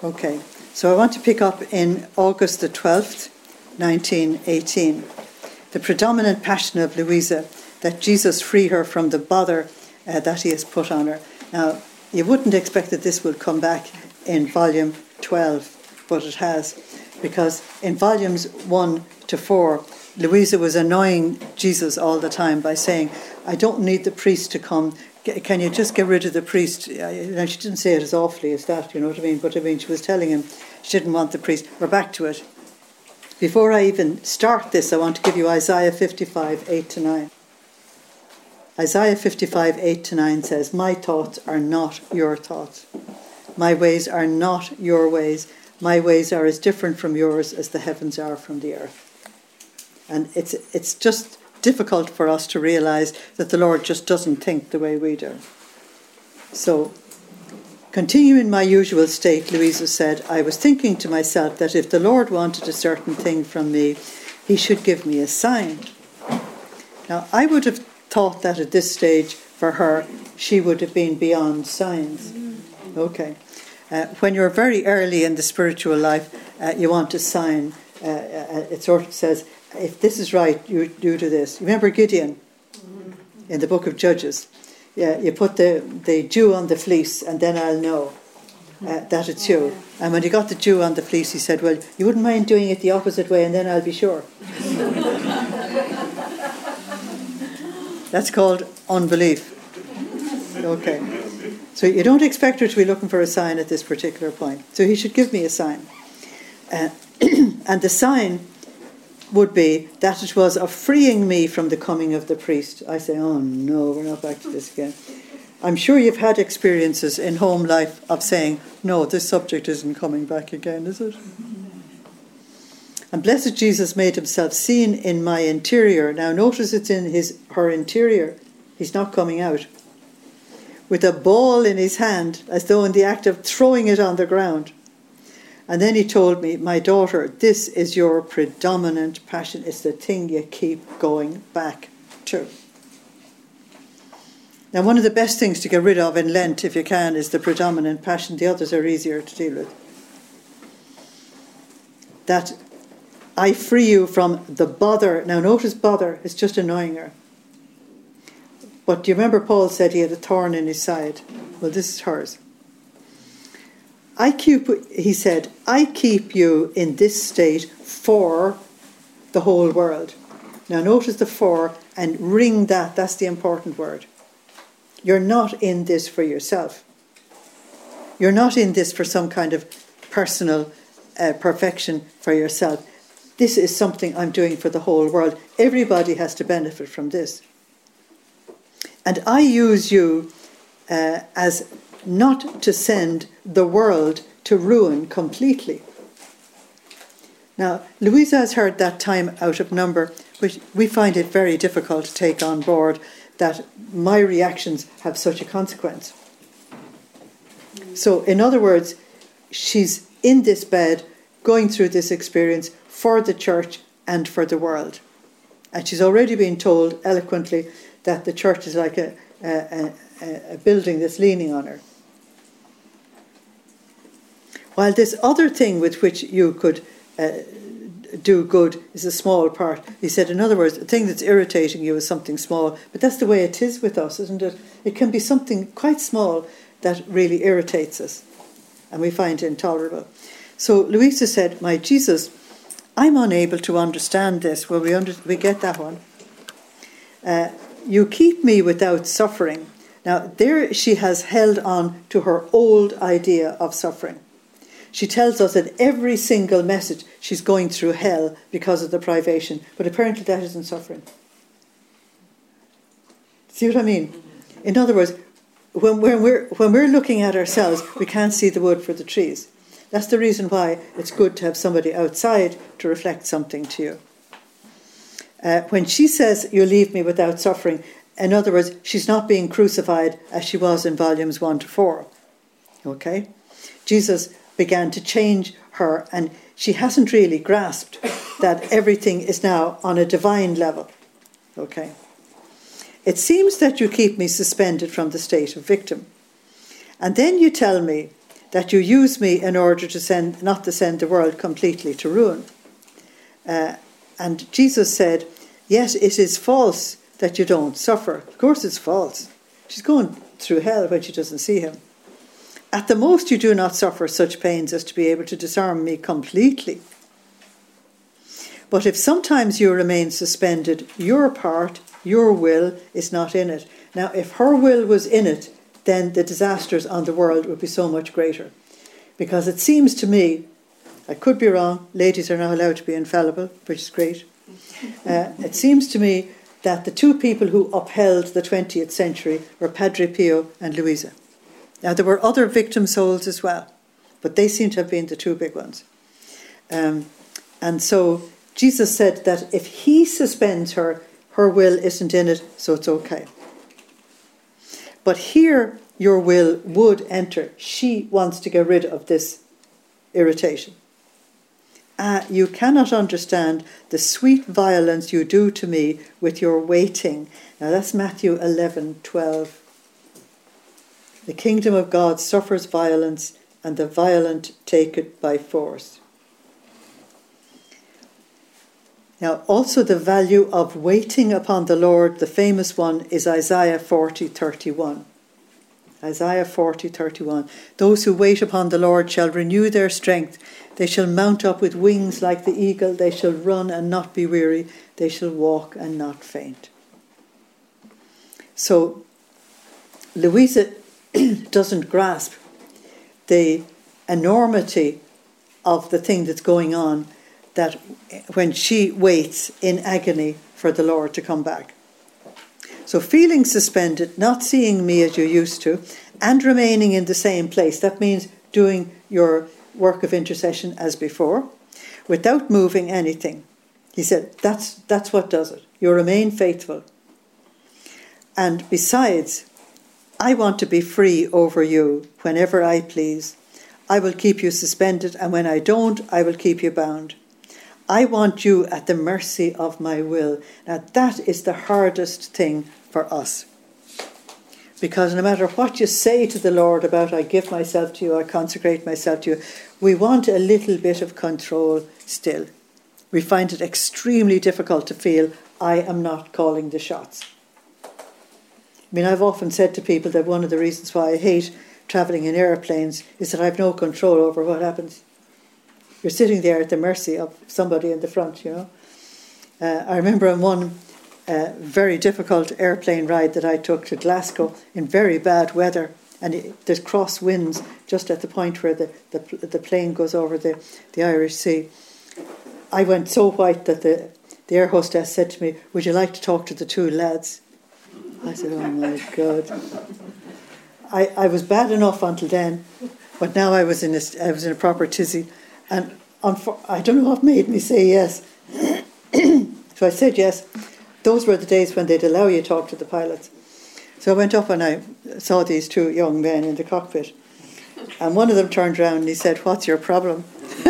Okay, so I want to pick up in August the 12th, 1918. The predominant passion of Louisa, that Jesus free her from the bother that he has put on her. Now, you wouldn't expect that this would come back in volume 12, but it has, because in volumes 1 to 4, Louisa was annoying Jesus all the time by saying, I don't need the priest to come. Can you just get rid of the priest? Now, she didn't say it as awfully as that, you know what I mean? But I mean, she was telling him she didn't want the priest. We're back to it. Before I even start this, I want to give you Isaiah 55, 8 to 9. Isaiah 55, 8 to 9 says, My thoughts are not your thoughts. My ways are not your ways. My ways are as different from yours as the heavens are from the earth. And it's just difficult for us to realise that the Lord just doesn't think the way we do. So, continue in my usual state, Louisa said, I was thinking to myself that if the Lord wanted a certain thing from me, he should give me a sign. Now, I would have thought that at this stage, for her, she would have been beyond signs. Okay. When you're very early in the spiritual life, you want a sign. It sort of says, if this is right, you do this. Remember Gideon in the book of Judges? Yeah, you put the dew on the fleece and then I'll know that it's you. And when he got the dew on the fleece, he said, well, you wouldn't mind doing it the opposite way and then I'll be sure. That's called unbelief. Okay. So you don't expect her to be looking for a sign at this particular point. So he should give me a sign. And the sign would be that it was of freeing me from the coming of the priest. I say, oh no, we're not back to this again. I'm sure you've had experiences in home life of saying, no, this subject isn't coming back again, is it? And blessed Jesus made himself seen in my interior. Now notice it's in her interior. He's not coming out. With a ball in his hand, as though in the act of throwing it on the ground. And then he told me, my daughter, this is your predominant passion. It's the thing you keep going back to. Now, one of the best things to get rid of in Lent, if you can, is the predominant passion. The others are easier to deal with. That I free you from the bother. Now, notice bother is just annoying her. But do you remember Paul said he had a thorn in his side? Well, this is hers. He said, I keep you in this state for the whole world. Now notice the for and ring that. That's the important word. You're not in this for yourself. You're not in this for some kind of personal perfection for yourself. This is something I'm doing for the whole world. Everybody has to benefit from this. And I use you as not to send the world to ruin completely. Now, Louisa has heard that time out of number, which we find it very difficult to take on board, that my reactions have such a consequence. So, in other words, she's in this bed, going through this experience for the church and for the world. And she's already been told eloquently that the church is like a building that's leaning on her. While this other thing with which you could do good is a small part. He said, in other words, the thing that's irritating you is something small. But that's the way it is with us, isn't it? It can be something quite small that really irritates us. And we find it intolerable. So Louisa said, my Jesus, I'm unable to understand this. Well, we get that one. You keep me without suffering. Now, there she has held on to her old idea of suffering. She tells us that every single message she's going through hell because of the privation, but apparently that isn't suffering. See what I mean? In other words, when we're looking at ourselves, we can't see the wood for the trees. That's the reason why it's good to have somebody outside to reflect something to you. When she says, you leave me without suffering, in other words, she's not being crucified as she was in volumes 1 to 4. Okay? Jesus began to change her, and she hasn't really grasped that everything is now on a divine level. Okay? It seems that you keep me suspended from the state of victim. And then you tell me that you use me in order to not to send the world completely to ruin. And Jesus said, yes, it is false that you don't suffer. Of course it's false. She's going through hell when she doesn't see him. At the most, you do not suffer such pains as to be able to disarm me completely. But if sometimes you remain suspended, your part, your will, is not in it. Now, if her will was in it, then the disasters on the world would be so much greater. Because it seems to me, I could be wrong, ladies are now allowed to be infallible, which is great. It seems to me that the two people who upheld the 20th century were Padre Pio and Luisa. Now, there were other victim souls as well, but they seem to have been the two big ones. And so Jesus said that if he suspends her, her will isn't in it, so it's okay. But here, your will would enter. She wants to get rid of this irritation. You cannot understand the sweet violence you do to me with your waiting. Now that's Matthew 11:12. The kingdom of God suffers violence, and the violent take it by force. Now also the value of waiting upon the Lord, the famous one, is Isaiah 40:31. Isaiah 40:31. Those who wait upon the Lord shall renew their strength. They shall mount up with wings like the eagle. They shall run and not be weary. They shall walk and not faint. So Louisa doesn't grasp the enormity of the thing that's going on, that when she waits in agony for the Lord to come back. So feeling suspended, not seeing me as you used to, and remaining in the same place. That means doing your work of intercession as before, without moving anything. He said, that's what does it. You remain faithful. And besides, I want to be free over you whenever I please. I will keep you suspended, and when I don't, I will keep you bound. I want you at the mercy of my will. Now that is the hardest thing for us. Because no matter what you say to the Lord about, I give myself to you, I consecrate myself to you, we want a little bit of control still. We find it extremely difficult to feel, I am not calling the shots. I mean, I've often said to people that one of the reasons why I hate travelling in airplanes is that I have no control over what happens. You're sitting there at the mercy of somebody in the front, you know. I remember on one very difficult airplane ride that I took to Glasgow in very bad weather, and there's cross winds just at the point where the plane goes over the Irish Sea. I went so white that the air hostess said to me, would you like to talk to the two lads? I said, oh my God. I was bad enough until then, but now I was in a proper tizzy, and I don't know what made me say yes. So I said yes. Those were the days when they'd allow you to talk to the pilots. So I went up and I saw these two young men in the cockpit, and one of them turned around and he said, what's your problem?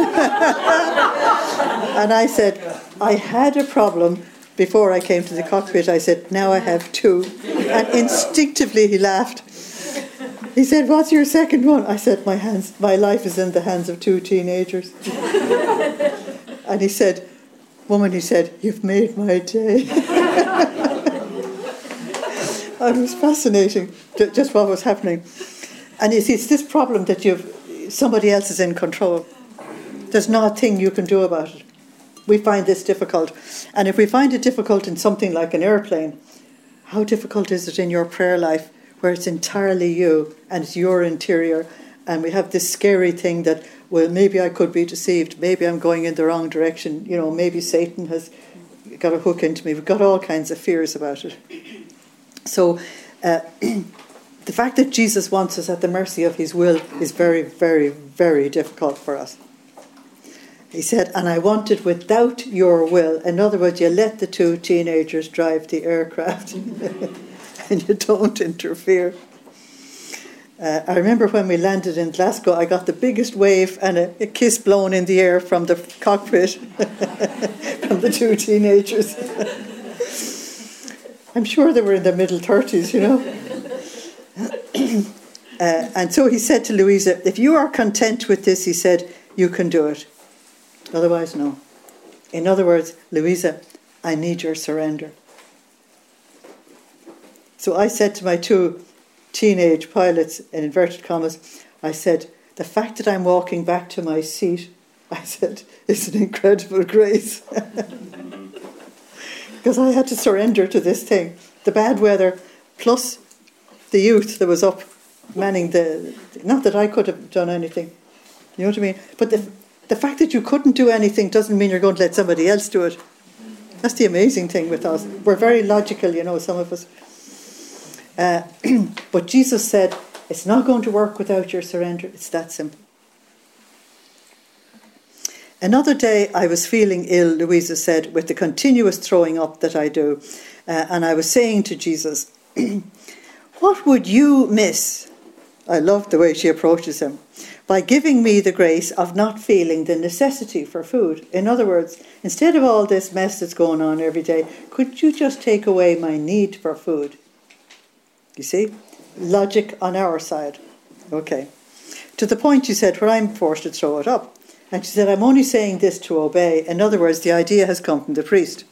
And I said, I had a problem before I came to the cockpit. I said, now I have two. And instinctively he laughed. He said, what's your second one? I said, my life is in the hands of two teenagers. And he said, woman, he said, you've made my day. It was fascinating, just what was happening. And you see, it's this problem that somebody else is in control. There's not a thing you can do about it. We find this difficult. And if we find it difficult in something like an airplane, how difficult is it in your prayer life where it's entirely you and it's your interior, and we have this scary thing that, well, maybe I could be deceived, maybe I'm going in the wrong direction, you know, maybe Satan has got a hook into me. We've got all kinds of fears about it. So the fact that Jesus wants us at the mercy of his will is very, very, very difficult for us. He said, and I want it without your will. In other words, you let the two teenagers drive the aircraft and you don't interfere. I remember when we landed in Glasgow, I got the biggest wave and a kiss blown in the air from the cockpit from the two teenagers. I'm sure they were in their middle 30s, you know. And so he said to Louisa, if you are content with this, he said, you can do it. Otherwise, no. In other words, Louisa, I need your surrender. So I said to my two teenage pilots, in inverted commas, I said, the fact that I'm walking back to my seat, I said, is an incredible grace. Because I had to surrender to this thing. The bad weather, plus the youth that was up manning the... Not that I could have done anything. You know what I mean? But the fact that you couldn't do anything doesn't mean you're going to let somebody else do it. That's the amazing thing with us. We're very logical, some of us. But Jesus said, it's not going to work without your surrender. It's that simple. Another day I was feeling ill, Louisa said, with the continuous throwing up that I do. And I was saying to Jesus, what would you miss? I love the way she approaches him. By giving me the grace of not feeling the necessity for food. In other words, instead of all this mess that's going on every day, could you just take away my need for food? You see? Logic on our side. Okay. To the point, she said, where I'm forced to throw it up. And she said, I'm only saying this to obey. In other words, the idea has come from the priest.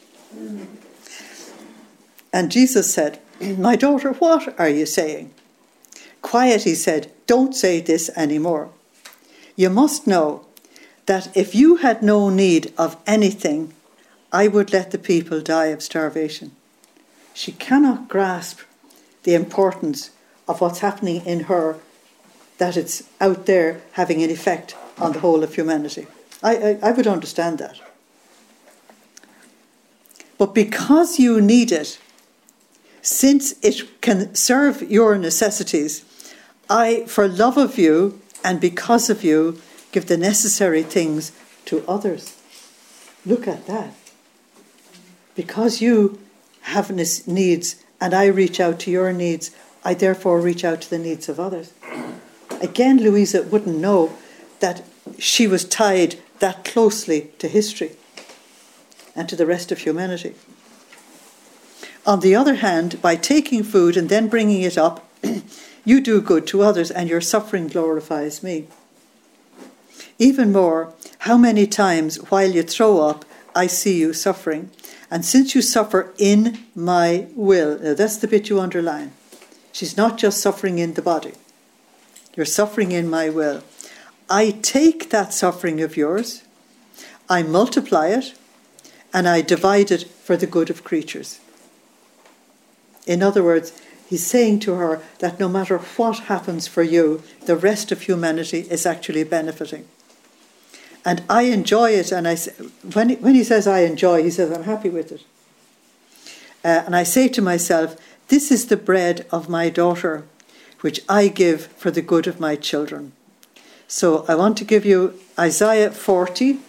And Jesus said, my daughter, what are you saying? Quiet, he said, don't say this anymore. You must know that if you had no need of anything, I would let the people die of starvation. She cannot grasp the importance of what's happening in her, that it's out there having an effect on the whole of humanity. I would understand that. But because you need it, since it can serve your necessities, I, for love of you and because of you, give the necessary things to others. Look at that. Because you have needs and I reach out to your needs, I therefore reach out to the needs of others. Again, Louisa wouldn't know that she was tied that closely to history and to the rest of humanity. On the other hand, by taking food and then bringing it up, you do good to others and your suffering glorifies me. Even more, how many times while you throw up, I see you suffering. And since you suffer in my will, now that's the bit you underline. She's not just suffering in the body. You're suffering in my will. I take that suffering of yours, I multiply it, and I divide it for the good of creatures. In other words, he's saying to her that no matter what happens for you, the rest of humanity is actually benefiting. And I enjoy it, and when he says I enjoy, he says I'm happy with it. And I say to myself, this is the bread of my daughter, which I give for the good of my children. So I want to give you Isaiah 40,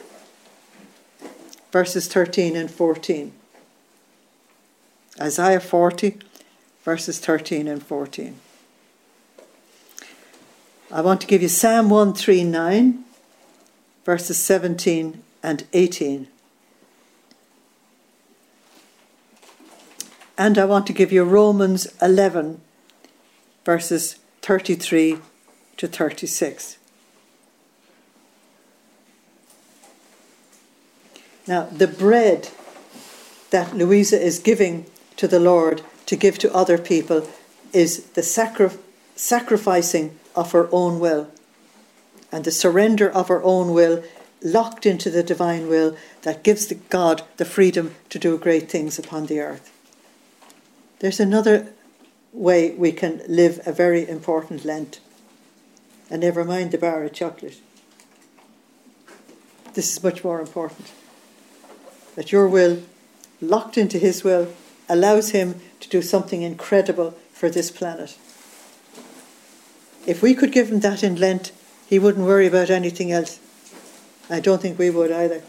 verses 13 and 14. Isaiah 40, verses 13 and 14. I want to give you Psalm 139, verses 17 and 18. And I want to give you Romans 11, verses 33 to 36. Now, the bread that Louisa is giving to the Lord to give to other people is the sacrificing of her own will and the surrender of her own will locked into the divine will that gives God the freedom to do great things upon the earth. There's another way we can live a very important Lent, and never mind the bar of chocolate. This is much more important. That your will, locked into his will, allows him to do something incredible for this planet. If we could give him that in Lent, he wouldn't worry about anything else. I don't think we would either.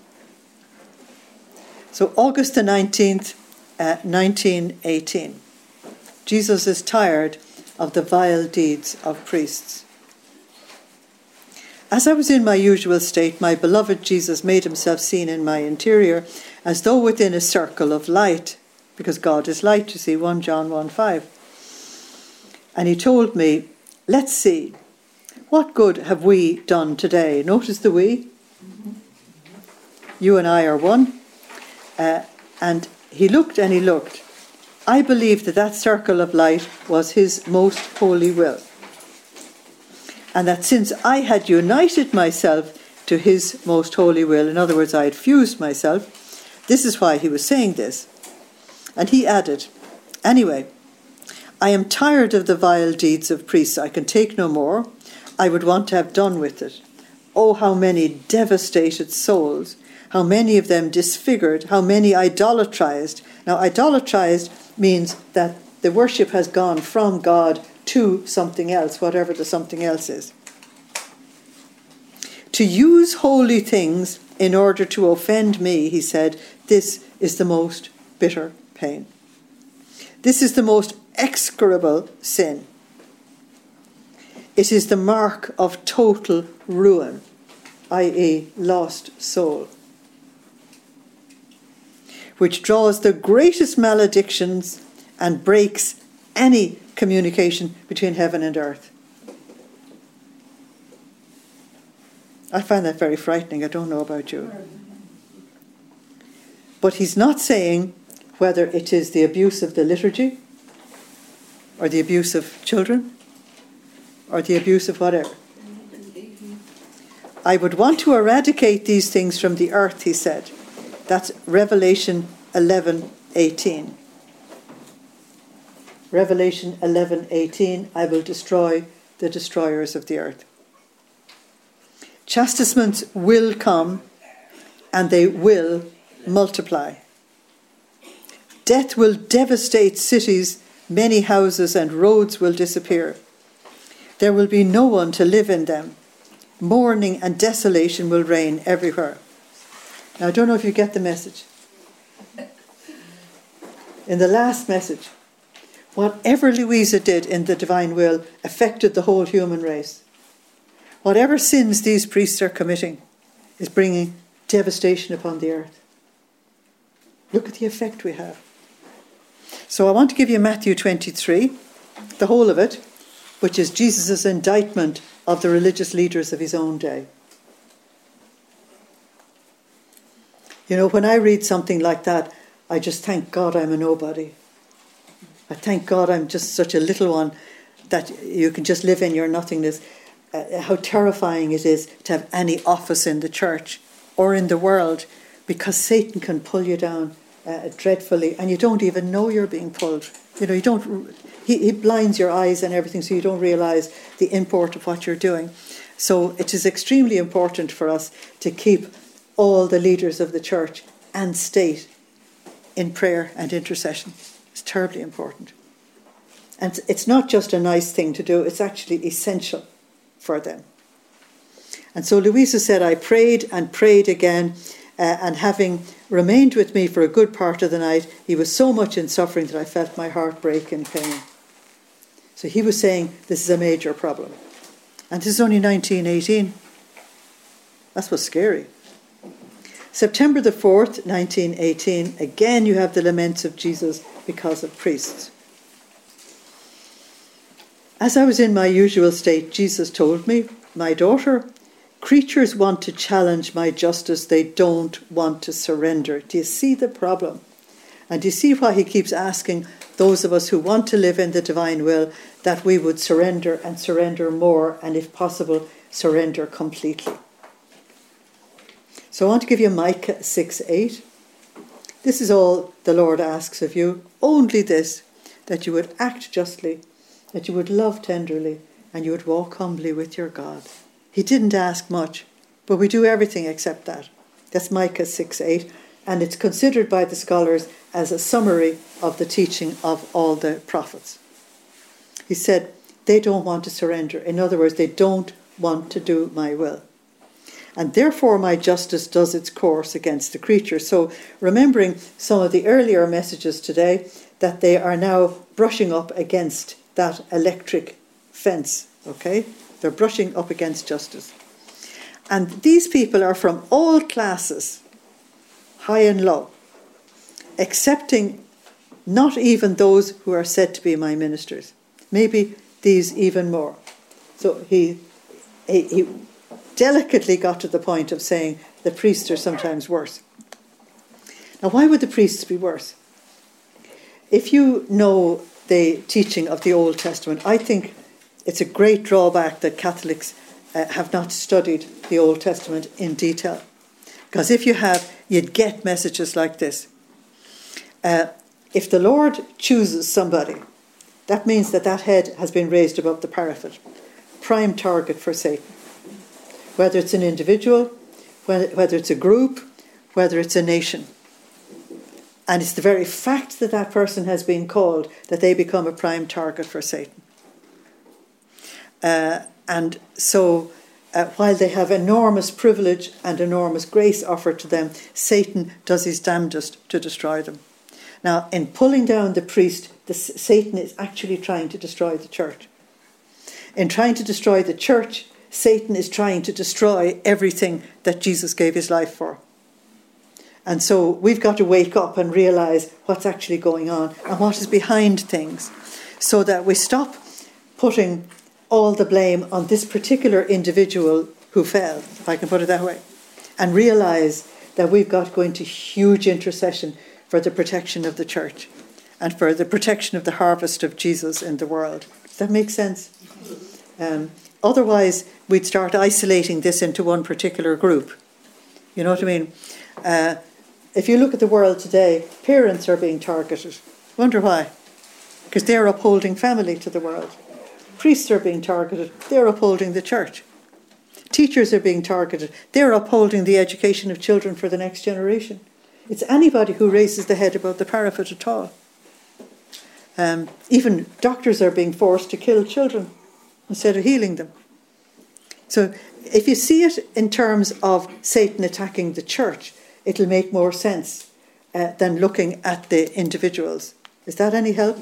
So August the 19th, 1918. Jesus is tired of the vile deeds of priests. As I was in my usual state, my beloved Jesus made himself seen in my interior as though within a circle of light, because God is light, you see, 1 John 1:5. And he told me, let's see. What good have we done today? Notice the we. You and I are one. And he looked and he looked. I believe that that circle of light was his most holy will. And that since I had united myself to his most holy will, in other words, I had fused myself, this is why he was saying this. And he added, anyway, I am tired of the vile deeds of priests. I can take no more. I would want to have done with it. Oh, how many devastated souls, how many of them disfigured, how many idolatrized. Now, idolatrized means that the worship has gone from God to something else, whatever the something else is. To use holy things in order to offend me, he said, this is the most bitter pain. This is the most execrable sin. It is the mark of total ruin, i.e. lost soul, which draws the greatest maledictions and breaks any communication between heaven and earth. I find that very frightening. I don't know about you. But he's not saying whether it is the abuse of the liturgy or the abuse of children or the abuse of whatever. I would want to eradicate these things from the earth, he said. That's Revelation 11:18. Revelation 11:18, I will destroy the destroyers of the earth. Chastisements will come and they will multiply. Death will devastate cities, many houses and roads will disappear. There will be no one to live in them. Mourning and desolation will reign everywhere. Now, I don't know if you get the message. In the last message, whatever Louisa did in the divine will affected the whole human race. Whatever sins these priests are committing is bringing devastation upon the earth. Look at the effect we have. So I want to give you Matthew 23, the whole of it, which is Jesus' indictment of the religious leaders of his own day. You know, when I read something like that, I just thank God I'm a nobody. I thank God I'm just such a little one that you can just live in your nothingness. How terrifying it is to have any office in the church or in the world, because Satan can pull you down dreadfully, and you don't even know you're being pulled. You know, you don't. He blinds your eyes and everything, so you don't realise the import of what you're doing. So it is extremely important for us to keep all the leaders of the church and state in prayer and intercession. It's terribly important. And it's not just a nice thing to do, it's actually essential for them. And so Louisa said, I prayed and prayed again, and having remained with me for a good part of the night, he was so much in suffering that I felt my heart break in pain. So he was saying this is a major problem. And this is only 1918. That's what's scary. September the 4th, 1918, again you have the laments of Jesus because of priests. As I was in my usual state, Jesus told me, my daughter, creatures want to challenge my justice. They don't want to surrender. Do you see the problem? And do you see why he keeps asking those of us who want to live in the divine will that we would surrender and surrender more, and if possible, surrender completely? So I want to give you Micah 6:8. This is all the Lord asks of you. Only this, that you would act justly, that you would love tenderly, and you would walk humbly with your God. He didn't ask much, but we do everything except that. That's Micah 6:8, and it's considered by the scholars as a summary of the teaching of all the prophets. He said, they don't want to surrender. In other words, they don't want to do my will. And therefore my justice does its course against the creature. So remembering some of the earlier messages today, that they are now brushing up against that electric fence, okay? They're brushing up against justice. And these people are from all classes, high and low, excepting not even those who are said to be my ministers. Maybe these even more. So he delicately got to the point of saying the priests are sometimes worse. Now, why would the priests be worse? If you know the teaching of the Old Testament, I think it's a great drawback that Catholics have not studied the Old Testament in detail. Because if you have, you'd get messages like this. If the Lord chooses somebody, that means that head has been raised above the parapet. Prime target for Satan. Whether it's an individual, whether it's a group, whether it's a nation. And it's the very fact that that person has been called that they become a prime target for Satan. And so while they have enormous privilege and enormous grace offered to them, Satan does his damnedest to destroy them. Now, in pulling down the priest, Satan is actually trying to destroy the church. In trying to destroy the church, Satan is trying to destroy everything that Jesus gave his life for. And so we've got to wake up and realise what's actually going on and what is behind things, so that we stop putting all the blame on this particular individual who fell, if I can put it that way, and realise that we've got to go into huge intercession for the protection of the church and for the protection of the harvest of Jesus in the world. Does that make sense? Otherwise, we'd start isolating this into one particular group. You know what I mean? If you look at the world today, parents are being targeted. Wonder why? Because they're upholding family to the world. Priests are being targeted. They're upholding the church. Teachers are being targeted. They're upholding the education of children for the next generation. It's anybody who raises the head above the parapet at all. Even doctors are being forced to kill children instead of healing them. So if you see it in terms of Satan attacking the church, it'll make more sense than looking at the individuals. Is that any help?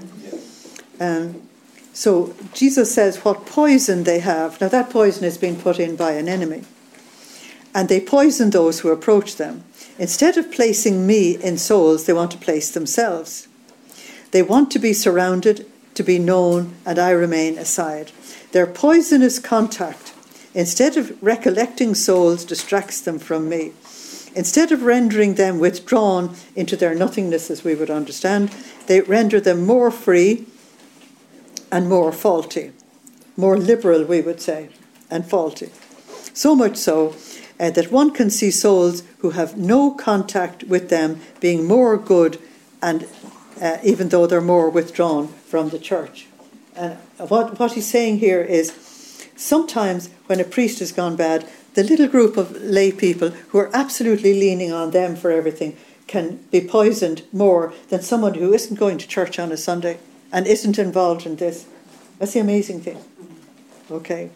So Jesus says what poison they have. Now that poison has been put in by an enemy. And they poison those who approach them. Instead of placing me in souls, they want to place themselves. They want to be surrounded, to be known, and I remain aside. Their poisonous contact, instead of recollecting souls, distracts them from me. Instead of rendering them withdrawn into their nothingness, as we would understand, they render them more free and more faulty. More liberal, we would say, and faulty. So much so that one can see souls who have no contact with them being more good, and even though they're more withdrawn from the church. And what he's saying here is sometimes when a priest has gone bad, the little group of lay people who are absolutely leaning on them for everything can be poisoned more than someone who isn't going to church on a Sunday and isn't involved in this. That's the amazing thing. Okay.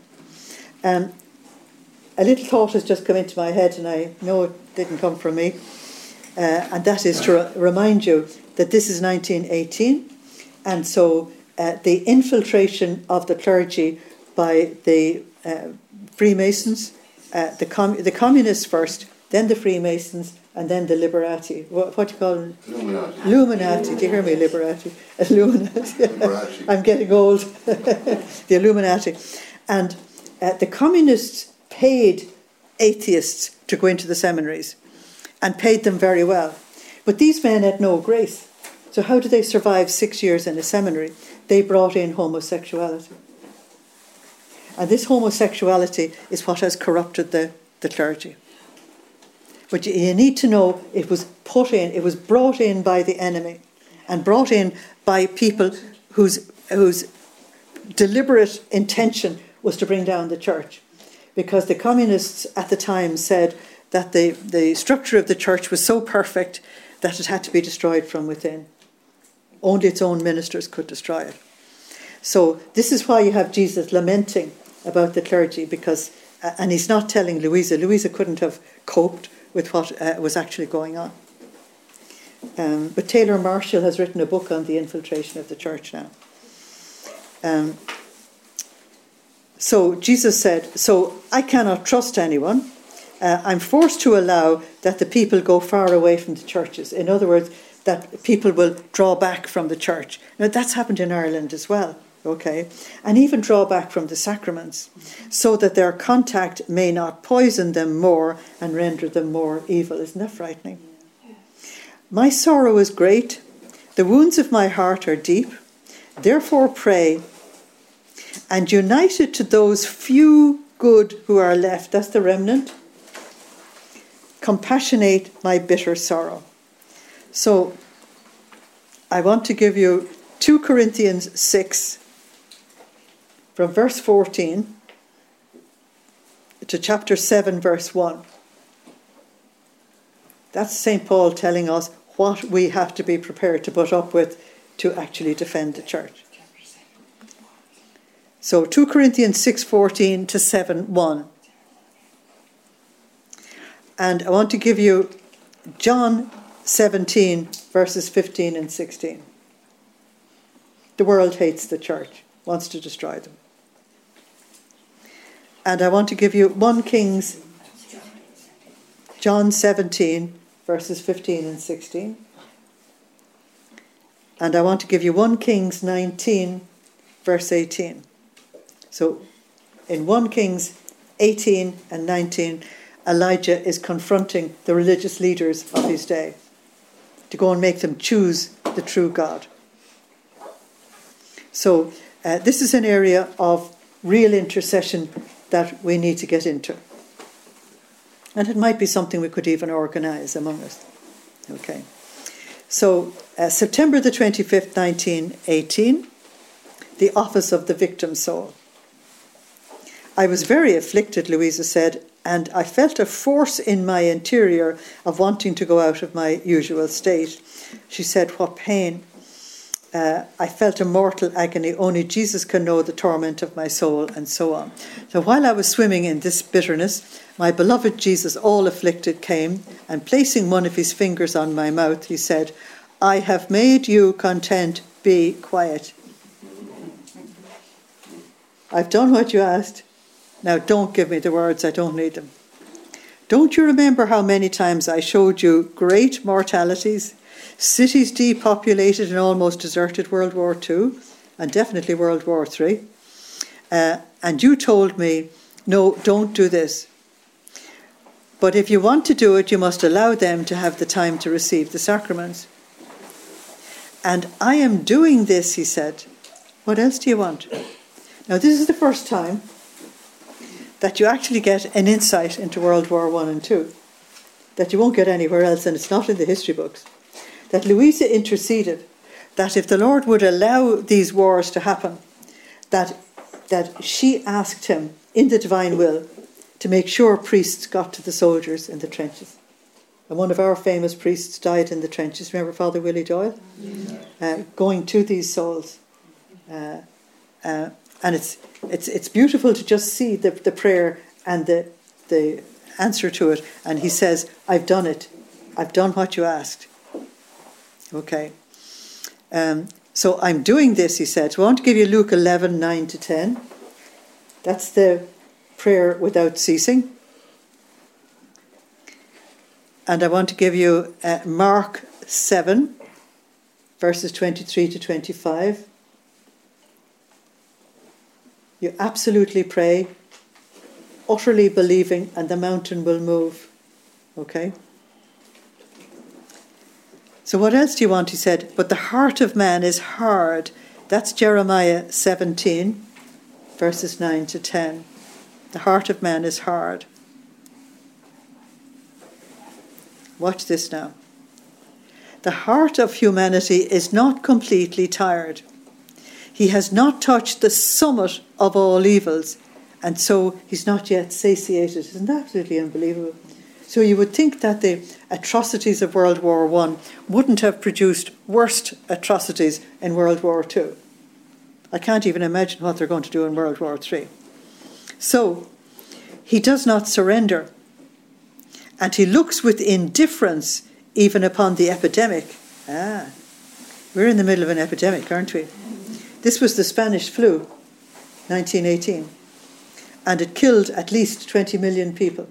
A little thought has just come into my head, and I know it didn't come from me, and that is to remind you that this is 1918, and so the infiltration of the clergy by the Freemasons, the communists first, then the Freemasons, and then the Liberati. What do you call them? Illuminati. Illuminati. Do you hear me, Liberati? Illuminati. I'm getting old. The Illuminati. And the communists paid atheists to go into the seminaries and paid them very well. But these men had no grace. So how did they survive 6 years in a seminary? They brought in homosexuality. And this homosexuality is what has corrupted the clergy. But you need to know it was brought in by the enemy, and brought in by people whose deliberate intention was to bring down the church. Because the communists at the time said that the structure of the church was so perfect that it had to be destroyed from within. Only its own ministers could destroy it. So this is why you have Jesus lamenting about the clergy, because, and he's not telling Louisa. Louisa couldn't have coped with what was actually going on. But Taylor Marshall has written a book on the infiltration of the church now. So Jesus said, so I cannot trust anyone. I'm forced to allow that the people go far away from the churches. In other words, that people will draw back from the church. Now that's happened in Ireland as well. okay, and even draw back from the sacraments, so that their contact may not poison them more and render them more evil. Isn't that frightening? My sorrow is great, the wounds of my heart are deep, therefore pray, and united to those few good who are left, that's the remnant, compassionate my bitter sorrow. So, I want to give you 2 Corinthians 6, from verse 14 to chapter 7, verse 1. That's St. Paul telling us what we have to be prepared to put up with to actually defend the church. So 2 Corinthians 6:14 to 7:1. And I want to give you John 17, verses 15 and 16. The world hates the church, wants to destroy them. And I want to give you 1 Kings, John 17, verses 15 and 16. And I want to give you 1 Kings 19, verse 18. So in 1 Kings 18 and 19, Elijah is confronting the religious leaders of his day to go and make them choose the true God. So this is an area of real intercession that we need to get into. And it might be something we could even organise among us. Okay. So September the 25th, 1918, the office of the victim soul. I was very afflicted, Louisa said, and I felt a force in my interior of wanting to go out of my usual state. She said, what pain. I felt a mortal agony. Only Jesus can know the torment of my soul, and so on. So while I was swimming in this bitterness, my beloved Jesus, all afflicted, came, and placing one of his fingers on my mouth, he said, I have made you content, be quiet. I've done what you asked. Now don't give me the words, I don't need them. Don't you remember how many times I showed you great mortalities, cities depopulated and almost deserted, World War II, and definitely World War III, and you told me, no, don't do this. But if you want to do it, you must allow them to have the time to receive the sacraments. And I am doing this, he said. What else do you want? Now, this is the first time that you actually get an insight into World War I and II that you won't get anywhere else, and it's not in the history books. That Louisa interceded that if the Lord would allow these wars to happen, that she asked him in the divine will to make sure priests got to the soldiers in the trenches. And one of our famous priests died in the trenches. Remember Father Willie Doyle? Going to these souls. And it's beautiful to just see the prayer and the answer to it. And he says, I've done it. I've done what you asked. Okay. So I'm doing this, he said. So I want to give you Luke 11, 9 to 10. That's the prayer without ceasing. And I want to give you Mark 7, verses 23 to 25. You absolutely pray, utterly believing, and the mountain will move. Okay? So what else do you want? He said, but the heart of man is hard. That's Jeremiah 17, verses 9 to 10. The heart of man is hard. Watch this now. The heart of humanity is not completely tired. He has not touched the summit of all evils, and so he's not yet satiated. Isn't that absolutely unbelievable? So you would think that the atrocities of World War I wouldn't have produced worse atrocities in World War II. I can't even imagine what they're going to do in World War III. So he does not surrender, and he looks with indifference even upon the epidemic. We're in the middle of an epidemic, aren't we? This was the Spanish flu, 1918, and it killed at least 20 million people.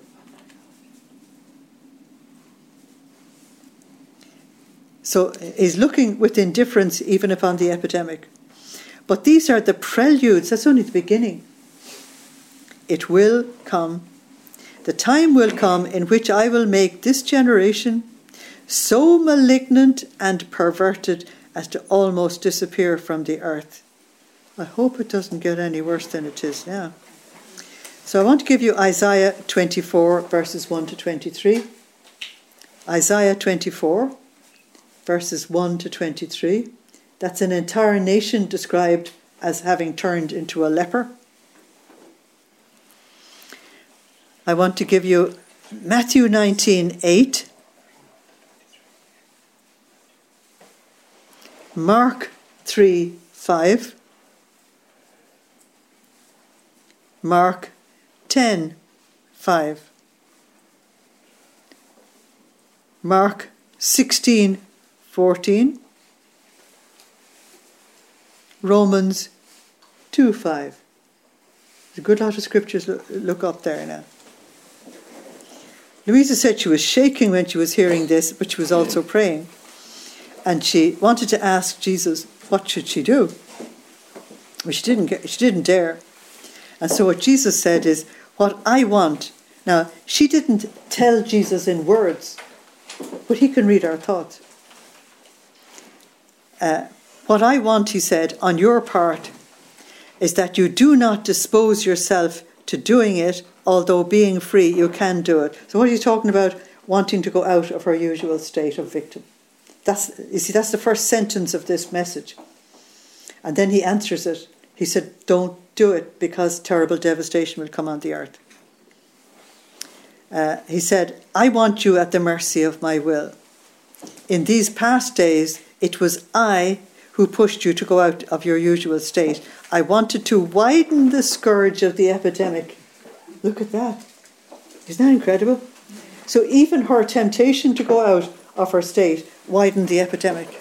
So he's looking with indifference even upon the epidemic. But these are the preludes. That's only the beginning. It will come. The time will come in which I will make this generation so malignant and perverted as to almost disappear from the earth. I hope it doesn't get any worse than it is now. So I want to give you Isaiah 24, verses 1 to 23. Isaiah 24, verses 1 to 23. That's an entire nation described as having turned into a leper. I want to give you Matthew 19:8, Mark 3:5, Mark 10:5, Mark 16:14, Romans 2:5. There's a good lot of scriptures look up there now. Louisa said she was shaking when she was hearing this, but she was also praying. And she wanted to ask Jesus, what should she do? But she didn't dare. And so what Jesus said is, what I want. Now, she didn't tell Jesus in words, but he can read our thoughts. What I want, he said, on your part, is that you do not dispose yourself to doing it, although being free, you can do it. So what are you talking about? Wanting to go out of her usual state of victim. That's the first sentence of this message. And then he answers it. He said, don't do it because terrible devastation will come on the earth. He said, I want you at the mercy of my will. In these past days, it was I who pushed you to go out of your usual state. I wanted to widen the scourge of the epidemic. Look at that. Isn't that incredible? So even her temptation to go out of her state widened the epidemic.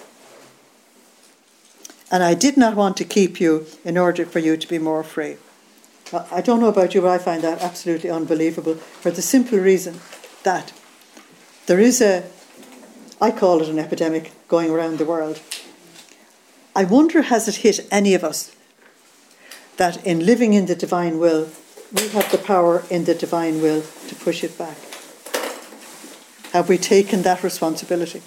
And I did not want to keep you in order for you to be more free. I don't know about you, but I find that absolutely unbelievable for the simple reason that there is I call it an epidemic going around the world. I wonder, has it hit any of us that in living in the divine will, we have the power in the divine will to push it back? Have we taken that responsibility?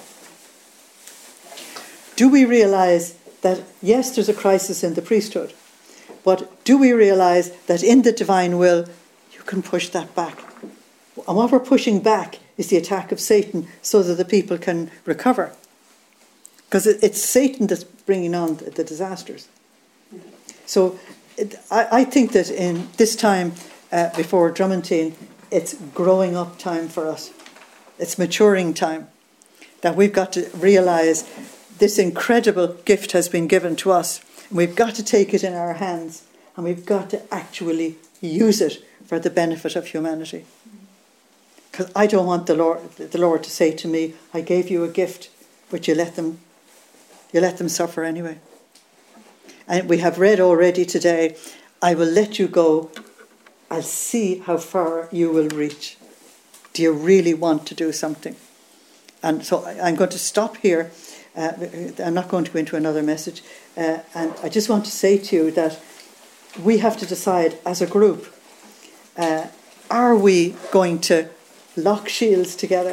Do we realise that, yes, there's a crisis in the priesthood, but do we realise that in the divine will, you can push that back? And what we're pushing back is the attack of Satan so that the people can recover. Because it's Satan that's bringing on the disasters. So I think that in this time before Drummondine, it's growing up time for us. It's maturing time. That we've got to realise this incredible gift has been given to us. And we've got to take it in our hands. And we've got to actually use it for the benefit of humanity. Because I don't want the Lord to say to me, I gave you a gift, but you let them suffer anyway. And we have read already today, I will let you go. I'll see how far you will reach. Do you really want to do something? And so I'm going to stop here. I'm not going to go into another message. And I just want to say to you that we have to decide as a group, are we going to lock shields together?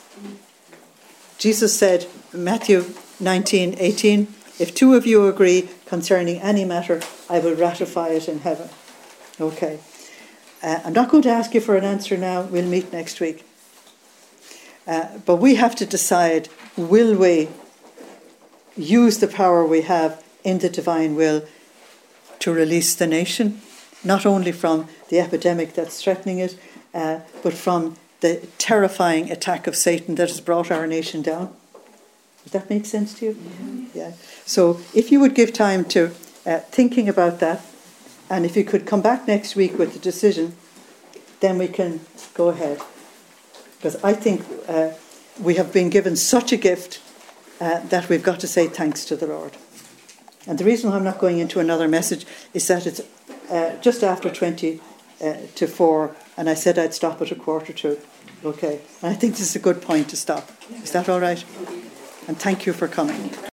Jesus said, Matthew 19:18, if two of you agree concerning any matter, I will ratify it in heaven. Okay. I'm not going to ask you for an answer now. We'll meet next week. But we have to decide, will we use the power we have in the divine will to release the nation, not only from the epidemic that's threatening it, but from the terrifying attack of Satan that has brought our nation down. Does that make sense to you? Yeah. So if you would give time to thinking about that, and if you could come back next week with the decision, then we can go ahead. Because I think we have been given such a gift that we've got to say thanks to the Lord. And the reason why I'm not going into another message is that it's just after 20 to 4, and I said I'd stop at 1:45. Okay. And I think this is a good point to stop. Is that all right? And thank you for coming.